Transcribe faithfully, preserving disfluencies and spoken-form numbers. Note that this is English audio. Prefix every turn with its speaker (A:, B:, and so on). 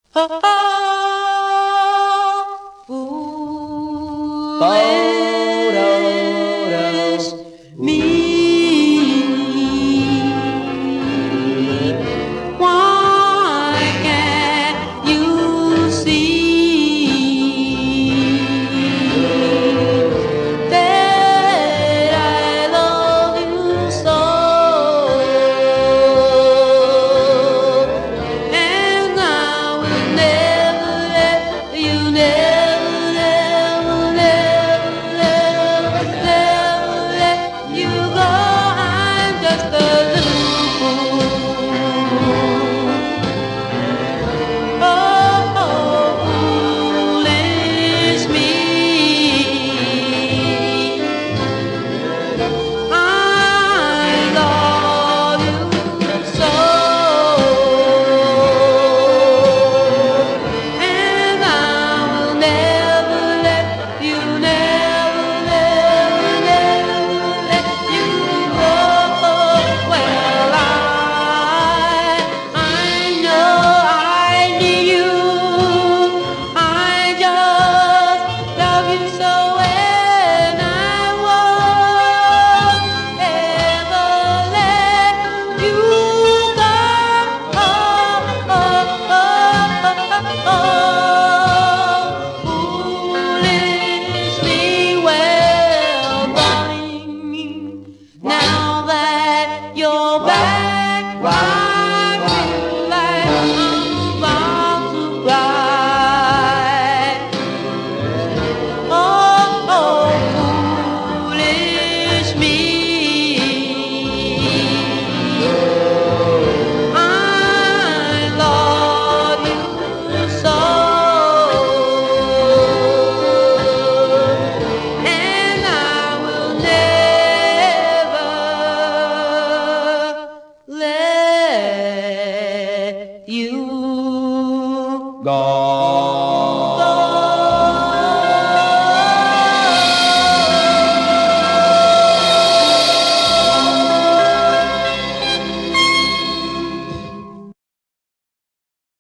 A: Oh, foolish me. Why can't you see that I love you so? And I will never let you, never, never, never, never, never let you go. I'm just a little fool. Oh, foolish me. I love you so, and I will never let you, never, never, never let you go. Well, I, I know I need you. I just love you so, and I won't ever let you go. Oh, oh, oh, oh, foolishly. Well, darling, now that you're back, I feel like I'm about to cry. Oh, oh, foolish me. I love you so, and I will never let you
B: Go.